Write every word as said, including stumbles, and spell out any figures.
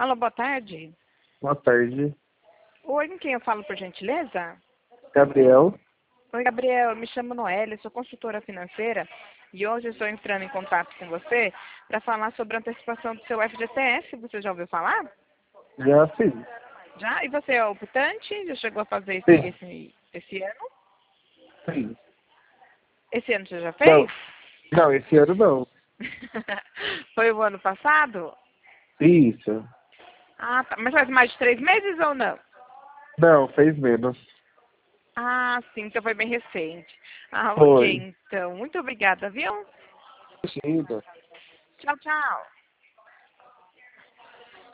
Alô, boa tarde. Boa tarde. Oi, com quem eu falo, por gentileza? Gabriel. Oi, Gabriel, eu me chamo Noélia, sou consultora financeira e hoje eu estou entrando em contato com você para falar sobre a antecipação do seu F G T S. Você já ouviu falar? Já fiz. Já? E você é optante? Já chegou a fazer esse, Sim. esse, esse ano? Sim. Esse ano você já Não. fez? Não, esse ano não. Foi o ano passado? Isso. Ah, tá. Mas faz mais de três meses ou não? Não, fez menos. Ah, sim, então foi bem recente. Ah, ok, Foi. então. Muito obrigada, viu? Imagina. Tchau, tchau.